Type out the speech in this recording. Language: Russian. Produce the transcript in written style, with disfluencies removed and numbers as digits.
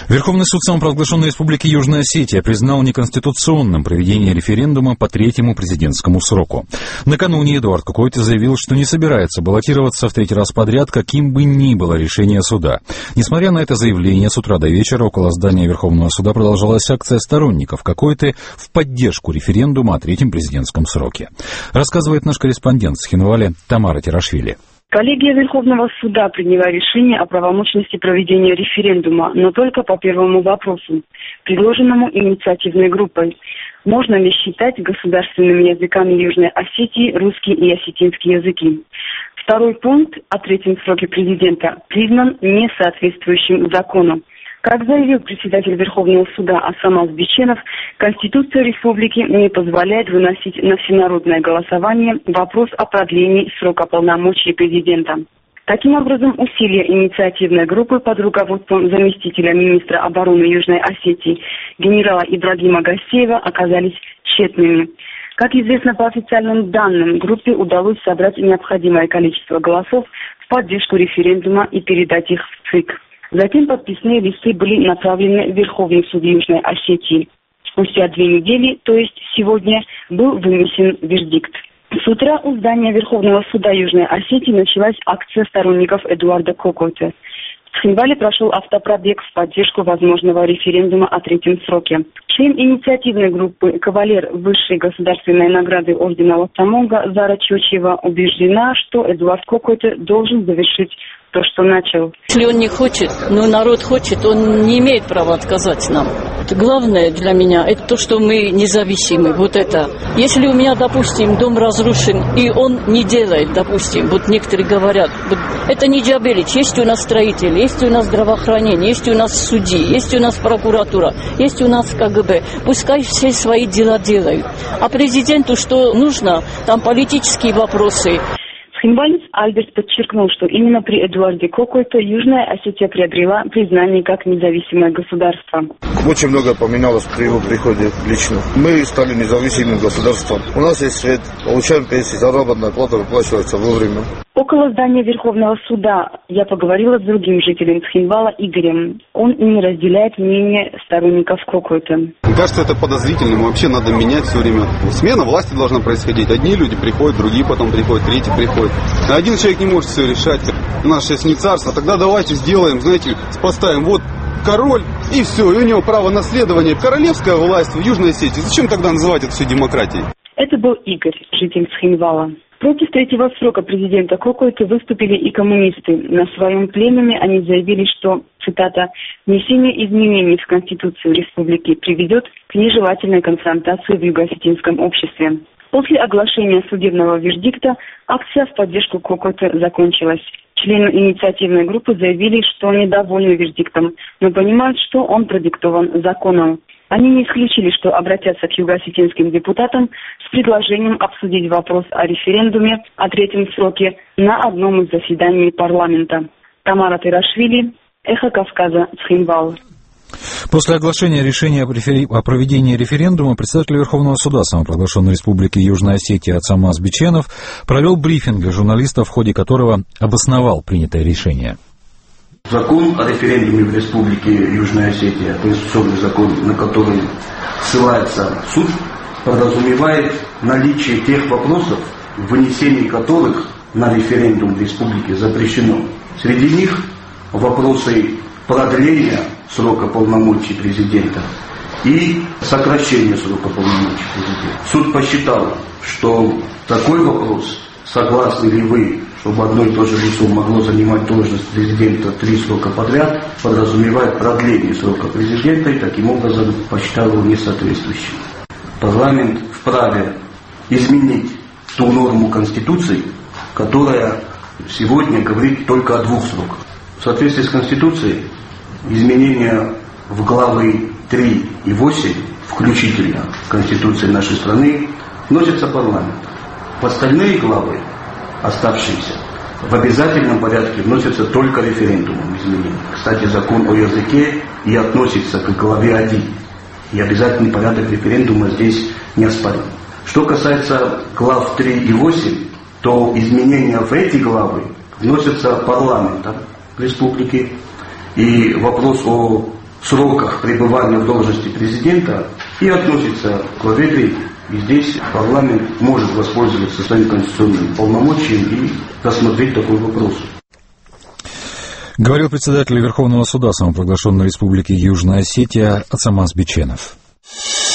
Верховный суд самопровозглашенной Республики Южная Осетия признал неконституционным проведение референдума по третьему президентскому сроку. Накануне Эдуард Кокойте заявил, что не собирается баллотироваться в третий раз подряд, каким бы ни было решение суда. Несмотря на это заявление, с утра до вечера около здания Верховного суда продолжалась акция сторонников Кокойте в поддержку референдума о третьем президентском сроке. Рассказывает наш корреспондент с Цхинвали Тамара Терашвили. Коллегия Верховного суда приняла решение о правомочности проведения референдума, но только по первому вопросу, предложенному инициативной группой. Можно ли считать государственными языками Южной Осетии русский и осетинский языки? Второй пункт о третьем сроке президента признан несоответствующим закону. Как заявил председатель Верховного суда Асам Азбиченов, Конституция Республики не позволяет выносить на всенародное голосование вопрос о продлении срока полномочий президента. Таким образом, усилия инициативной группы под руководством заместителя министра обороны Южной Осетии генерала Ибрагима Гасеева оказались тщетными. Как известно по официальным данным, группе удалось собрать необходимое количество голосов в поддержку референдума и передать их в ЦИК. Затем подписные листы были направлены в Верховный суд Южной Осетии. Спустя 2 недели, то есть сегодня, был вынесен вердикт. С утра у здания Верховного суда Южной Осетии началась акция сторонников Эдуарда Кокойте. В Цхинвале прошел автопробег в поддержку возможного референдума о третьем сроке. Член инициативной группы кавалер высшей государственной награды ордена Ластамонга Зара Чучева убеждена, что Эдуард Кокойте должен завершить то, что начал. Если он не хочет, но народ хочет, он не имеет права отказать нам. Главное для меня это то, что мы независимы. Вот это. Если у меня, допустим, дом разрушен, и он не делает, допустим, вот некоторые говорят, вот это не Джабелич, есть у нас строители, есть у нас здравоохранение, есть у нас судьи, есть у нас прокуратура, есть у нас КГБ. Пускай все свои дела делают. А президенту что нужно? Там политические вопросы. Цхинвалец Альберт подчеркнул, что именно при Эдуарде Кокойте Южная Осетия приобрела признание как независимое государство. Очень много поменялось при его приходе лично. Мы стали независимым государством. У нас есть свет, получаем пенсии, заработная плата выплачивается вовремя. Около здания Верховного суда я поговорила с другим жителем Цхинвала Игорем. Он не разделяет мнение сторонников Кокойте. Мне кажется, это подозрительным. Вообще надо менять все время. Смена власти должна происходить. Одни люди приходят, другие потом приходят, третьи приходят. Один человек не может все решать. У нас сейчас не царство. Тогда давайте сделаем, знаете, поставим вот король и все. И у него право наследования. Королевская власть в Южной Осетии. Зачем тогда называть это все демократией? Это был Игорь, житель Цхинвала. Против третьего срока президента Кокойте выступили и коммунисты. На своем пленуме они заявили, что, цитата, «внесение изменений в Конституцию Республики приведет к нежелательной конфронтации в юго-осетинском обществе». После оглашения судебного вердикта акция в поддержку Кокойте закончилась. Члены инициативной группы заявили, что недовольны вердиктом, но понимают, что он продиктован законом. Они не исключили, что обратятся к юго-осетинским депутатам с предложением обсудить вопрос о референдуме о третьем сроке на одном из заседаний парламента. Тамара Терашвили, Эхо Кавказа, Цхинвал. После оглашения решения о проведении референдума председатель Верховного суда самопровозглашенной Республики Южная Осетия Асам Азбиченов провел брифинг для журналистов, в ходе которого обосновал принятое решение. Закон о референдуме в Республике Южная Осетия, конституционный закон, на который ссылается суд, подразумевает наличие тех вопросов, вынесение которых на референдум в Республике запрещено. Среди них вопросы продления срока полномочий президента и сокращения срока полномочий президента. Суд посчитал, что такой вопрос, согласны ли вы, чтобы одно и то же лицо могло занимать должность президента 3 срока подряд, подразумевает продление срока президента и таким образом посчитал его несоответствующим. Парламент вправе изменить ту норму Конституции, которая сегодня говорит только о 2 сроках. В соответствии с Конституцией изменения в главы 3 и 8, включительно Конституции нашей страны, вносятся парламентом. В остальные главы, оставшиеся, в обязательном порядке вносятся только референдумом изменений. Кстати, закон о языке и относится к главе 1. И обязательный порядок референдума здесь не оспорен. Что касается глав 3 и 8, то изменения в эти главы вносятся парламентом республики. И вопрос о сроках пребывания в должности президента и относится к этой. И здесь парламент может воспользоваться своим конституционным полномочием и рассмотреть такой вопрос. Говорил председатель Верховного суда самопровозглашенной Республики Южная Осетия Ацамаз Биченов.